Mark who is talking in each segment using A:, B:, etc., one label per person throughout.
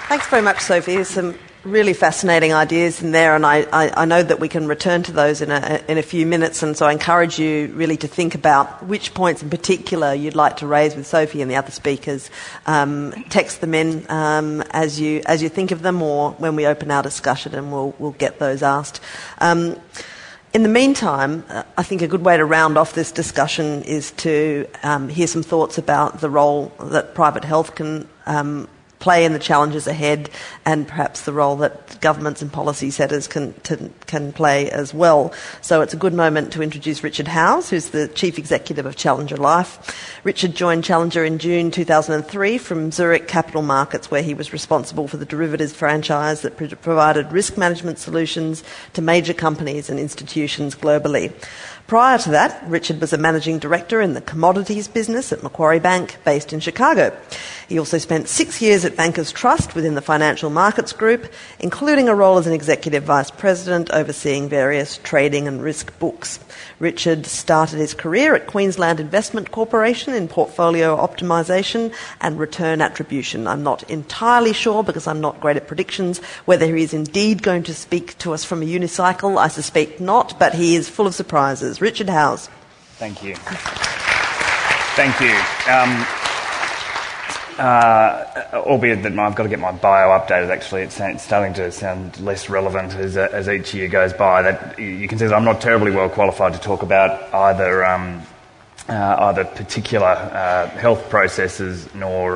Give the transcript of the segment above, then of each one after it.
A: Thanks very much, Sophie. There's some really fascinating ideas in there, and I know that we can return to those in a few minutes, and so I encourage you really to think about which points in particular you'd like to raise with Sophie and the other speakers. Text them in as you think of them, or when we open our discussion, and we'll get those asked. In the meantime, I think a good way to round off this discussion is to hear some thoughts about the role that private health can play in the challenges ahead, and perhaps the role that governments and policy setters can play as well. So it's a good moment to introduce Richard Howes, who's the Chief Executive of Challenger Life. Richard joined Challenger in June 2003 from Zurich Capital Markets, where he was responsible for the derivatives franchise that provided risk management solutions to major companies and institutions globally. Prior to that, Richard was a managing director in the commodities business at Macquarie Bank, based in Chicago. He also spent 6 years at Bankers Trust within the Financial Markets Group, including a role as an executive vice president overseeing various trading and risk books. Richard started his career at Queensland Investment Corporation in portfolio optimisation and return attribution. I'm not entirely sure, because I'm not great at predictions, whether he is indeed going to speak to us from a unicycle. I suspect not, but he is full of surprises. Richard Howes.
B: Thank you. Thank you. Albeit that I've got to get my bio updated, actually. It's starting to sound less relevant as each year goes by. That you can see that I'm not terribly well qualified to talk about either particular health processes nor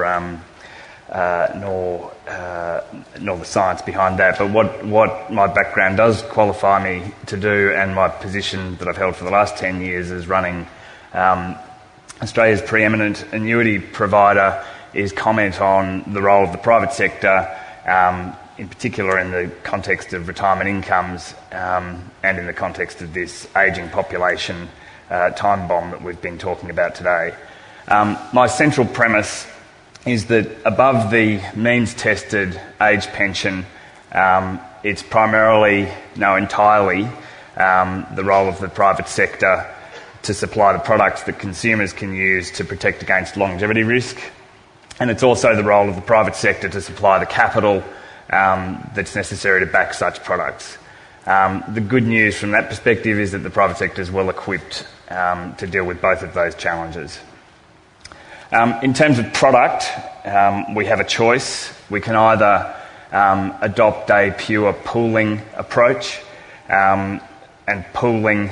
B: the science behind that. But what my background does qualify me to do, and my position that I've held for the last 10 years as running Australia's preeminent annuity provider, is comment on the role of the private sector, in particular in the context of retirement incomes, and in the context of this ageing population time bomb that we've been talking about today. My central premise is that above the means-tested age pension, it's primarily, no, entirely, the role of the private sector to supply the products that consumers can use to protect against longevity risk. And it's also the role of the private sector to supply the capital that's necessary to back such products. The good news from that perspective is that the private sector is well equipped to deal with both of those challenges. In terms of product, we have a choice. We can either adopt a pure pooling approach, and pooling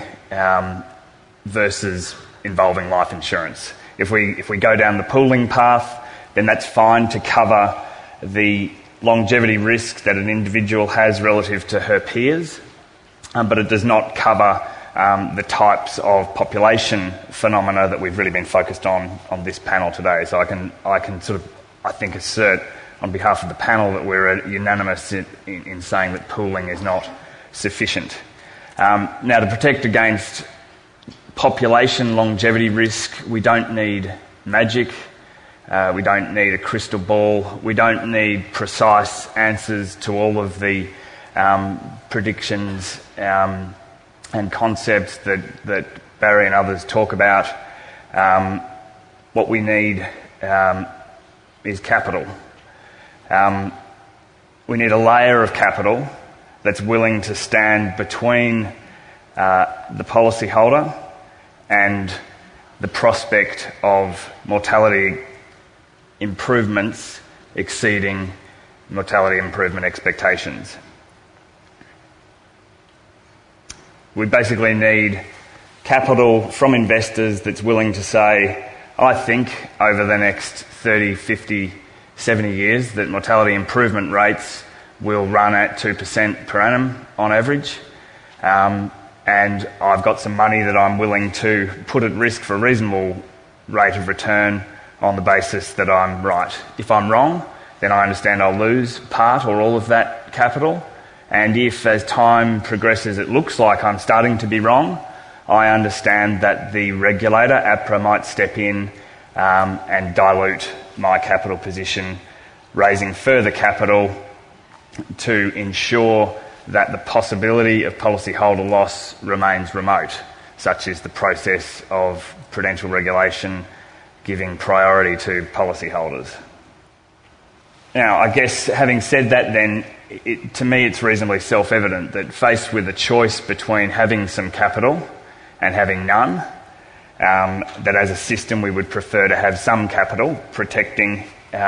B: versus involving life insurance. If we go down the pooling path, then that's fine to cover the longevity risk that an individual has relative to her peers, but it does not cover the types of population phenomena that we've really been focused on this panel today. So I can sort of, I think, assert on behalf of the panel that we're unanimous in saying that pooling is not sufficient. Now, to protect against population longevity risk, we don't need magic. We don't need a crystal ball. We don't need precise answers to all of the predictions and concepts that Barry and others talk about. What we need is capital. We need a layer of capital that's willing to stand between the policyholder and the prospect of mortality improvements exceeding mortality improvement expectations. We basically need capital from investors that's willing to say, I think over the next 30, 50, 70 years that mortality improvement rates will run at 2% per annum on average, and I've got some money that I'm willing to put at risk for a reasonable rate of return on the basis that I'm right. If I'm wrong, then I understand I'll lose part or all of that capital. And if, as time progresses, it looks like I'm starting to be wrong, I understand that the regulator, APRA, might step in and dilute my capital position, raising further capital to ensure that the possibility of policyholder loss remains remote, such is the process of prudential regulation giving priority to policyholders. Now, I guess having said that then, to me it's reasonably self-evident that faced with a choice between having some capital and having none, that as a system we would prefer to have some capital protecting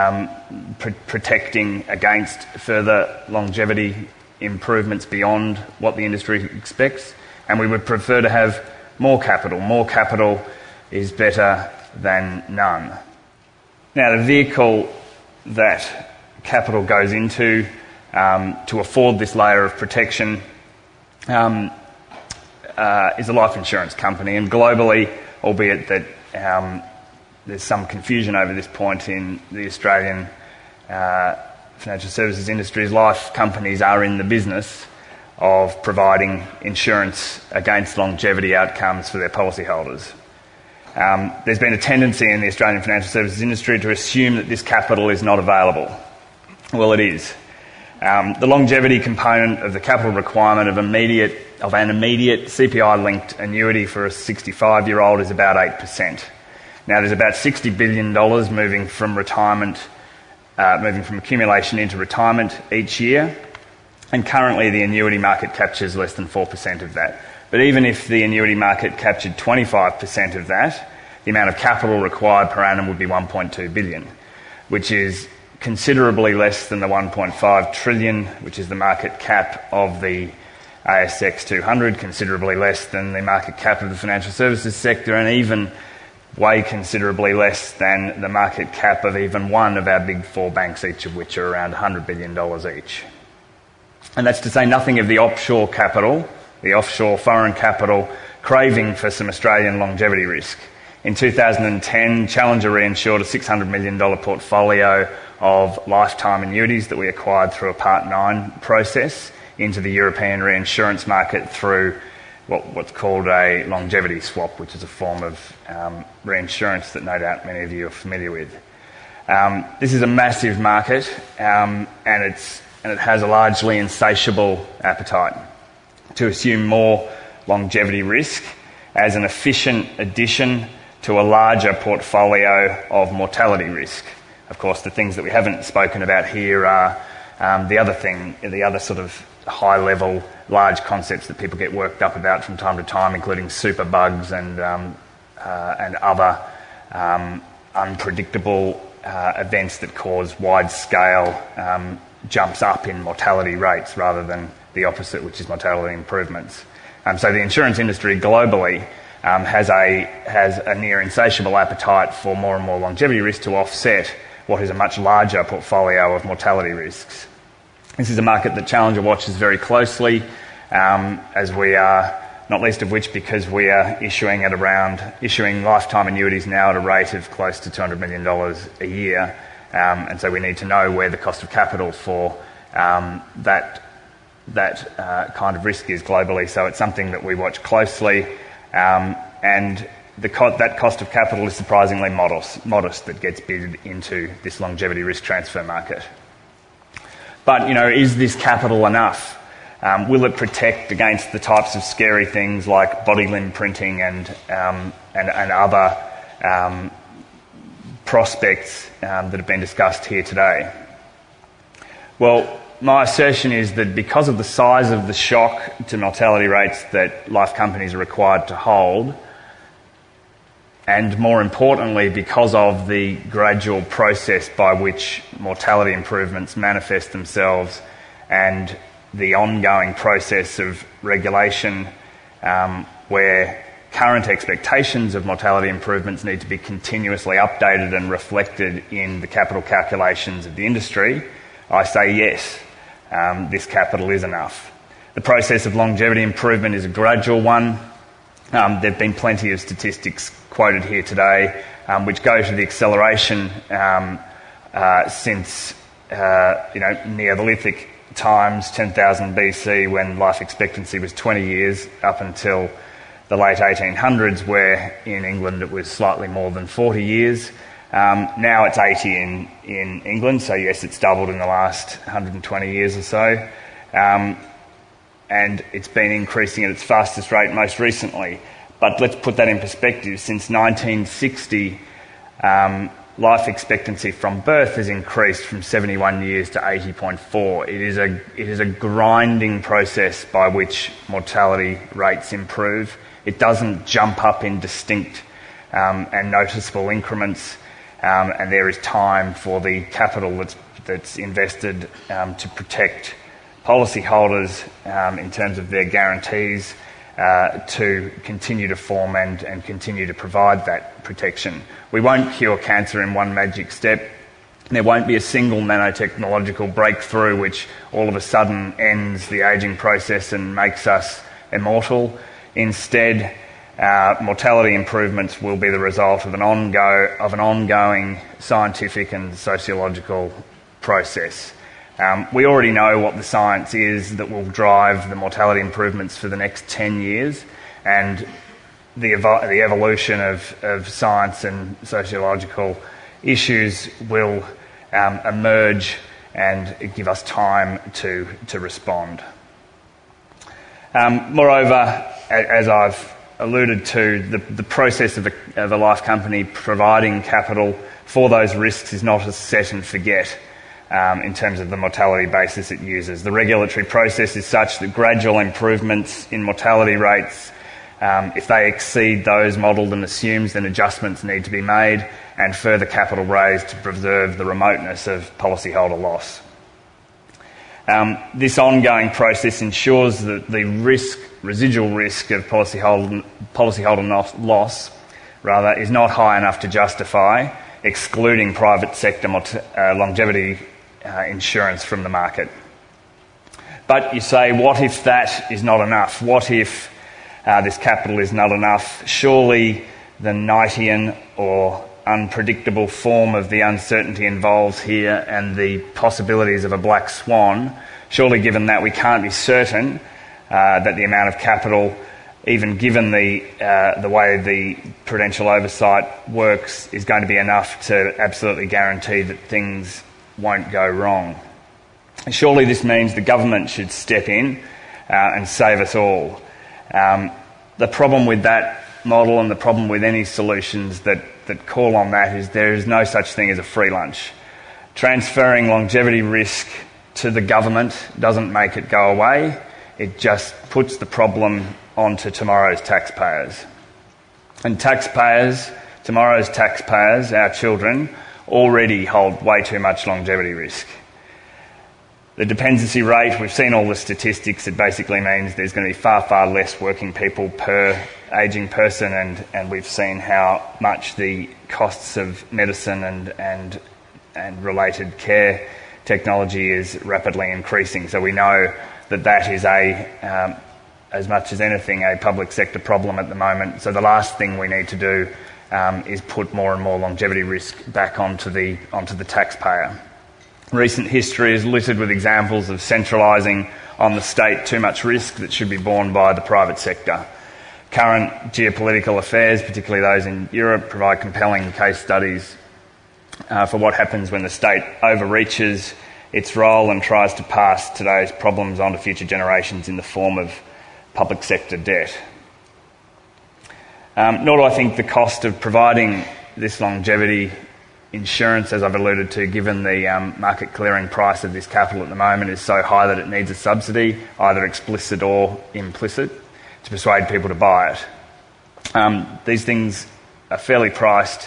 B: against further longevity improvements beyond what the industry expects, and we would prefer to have more capital. More capital is better than none. Now, the vehicle that capital goes into to afford this layer of protection is a life insurance company, and globally, albeit that there's some confusion over this point in the Australian financial services industry, life companies are in the business of providing insurance against longevity outcomes for their policyholders. There's been a tendency in the Australian financial services industry to assume that this capital is not available. Well, it is. The longevity component of the capital requirement of an immediate CPI-linked annuity for a 65-year-old is about 8%. Now, there's about $60 billion moving from accumulation into retirement each year, and currently the annuity market captures less than 4% of that. But even if the annuity market captured 25% of that, the amount of capital required per annum would be $1.2 billion, which is considerably less than the $1.5 trillion, which is the market cap of the ASX 200, considerably less than the market cap of the financial services sector, and even way considerably less than the market cap of even one of our big four banks, each of which are around $100 billion each. And that's to say nothing of the offshore capital, the offshore foreign capital craving for some Australian longevity risk. In 2010, Challenger reinsured a $600 million portfolio of lifetime annuities that we acquired through a Part 9 process into the European reinsurance market through what's called a longevity swap, which is a form of reinsurance that no doubt many of you are familiar with. This is a massive market, and it has a largely insatiable appetite to assume more longevity risk as an efficient addition to a larger portfolio of mortality risk. Of course, the things that we haven't spoken about here are the other sort of high-level, large concepts that people get worked up about from time to time, including superbugs and other unpredictable events that cause wide-scale jumps up in mortality rates rather than the opposite, which is mortality improvements. So the insurance industry globally has a near insatiable appetite for more and more longevity risk to offset what is a much larger portfolio of mortality risks. This is a market that Challenger watches very closely, as we are, not least of which because we are issuing lifetime annuities now at a rate of close to $200 million a year, and so we need to know where the cost of capital for that kind of risk is globally. So it's something that we watch closely, and that cost of capital is surprisingly modest that gets bid into this longevity risk transfer market. But, is this capital enough? Will it protect against the types of scary things like body limb printing and other prospects that have been discussed here today? Well, my assertion is that because of the size of the shock to mortality rates that life companies are required to hold, and more importantly, because of the gradual process by which mortality improvements manifest themselves and the ongoing process of regulation where current expectations of mortality improvements need to be continuously updated and reflected in the capital calculations of the industry, I say yes, this capital is enough. The process of longevity improvement is a gradual one. There have been plenty of statistics quoted here today which go to the acceleration since Neolithic times, 10,000 BC, when life expectancy was 20 years, up until the late 1800s, where in England it was slightly more than 40 years. Now it's 80 in England, so yes, it's doubled in the last 120 years or so. And it's been increasing at its fastest rate most recently. But let's put that in perspective. Since 1960, life expectancy from birth has increased from 71 years to 80.4. It is a grinding process by which mortality rates improve. It doesn't jump up in distinct and noticeable increments, and there is time for the capital that's invested to protect policyholders in terms of their guarantees to continue to form and continue to provide that protection. We won't cure cancer in one magic step. There won't be a single nanotechnological breakthrough which all of a sudden ends the ageing process and makes us immortal. Instead, mortality improvements will be the result of an ongoing scientific and sociological process. We already know what the science is that will drive the mortality improvements for the next 10 years, and the evolution of science and sociological issues will emerge and give us time to respond. Moreover, as I've alluded to, the process of a life company providing capital for those risks is not a set and forget in terms of the mortality basis it uses. The regulatory process is such that gradual improvements in mortality rates, if they exceed those modelled and assumed, then adjustments need to be made and further capital raised to preserve the remoteness of policyholder loss. This ongoing process ensures that the residual risk of policyholder loss is not high enough to justify excluding private sector longevity insurance from the market. But you say, what if that is not enough? What if this capital is not enough? Surely the Knightian or unpredictable form of the uncertainty involved here and the possibilities of a black swan, surely given that we can't be certain that the amount of capital, even given the way the prudential oversight works, is going to be enough to absolutely guarantee that things won't go wrong. Surely this means the government should step in and save us all. The problem with that model and the problem with any solutions that call on that is there is no such thing as a free lunch. Transferring longevity risk to the government doesn't make it go away. It just puts the problem onto tomorrow's taxpayers. And tomorrow's taxpayers, our children, already hold way too much longevity risk. The dependency rate, we've seen all the statistics, it basically means there's going to be far, far less working people per ageing person, and we've seen how much the costs of medicine and related care technology is rapidly increasing. So we know that is as much as anything, a public sector problem at the moment. So the last thing we need to do is put more and more longevity risk back onto the taxpayer. Recent history is littered with examples of centralising on the state too much risk that should be borne by the private sector. Current geopolitical affairs, particularly those in Europe, provide compelling case studies for what happens when the state overreaches its role and tries to pass today's problems on to future generations in the form of public sector debt. Nor do I think the cost of providing this longevity insurance, as I've alluded to, given the market clearing price of this capital at the moment, is so high that it needs a subsidy, either explicit or implicit, to persuade people to buy it. These things are fairly priced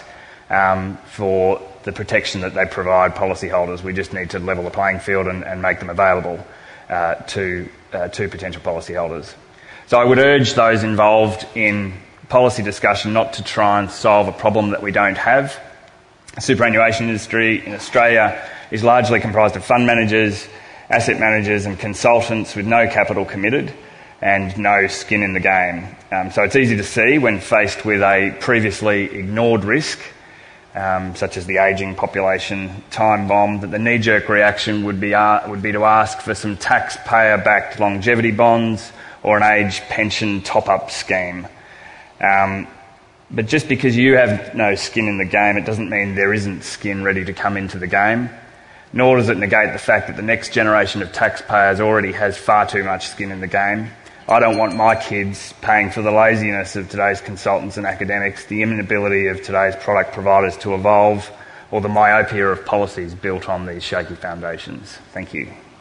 B: for the protection that they provide policyholders. We just need to level the playing field and make them available to potential policyholders. So I would urge those involved in policy discussion not to try and solve a problem that we don't have. The superannuation industry in Australia is largely comprised of fund managers, asset managers and consultants with no capital committed and no skin in the game. So it's easy to see when faced with a previously ignored risk, such as the ageing population time bomb, that the knee-jerk reaction would be to ask for some taxpayer-backed longevity bonds or an age pension top-up scheme. But just because you have no skin in the game, it doesn't mean there isn't skin ready to come into the game, nor does it negate the fact that the next generation of taxpayers already has far too much skin in the game. I don't want my kids paying for the laziness of today's consultants and academics, the inability of today's product providers to evolve, or the myopia of policies built on these shaky foundations. Thank you.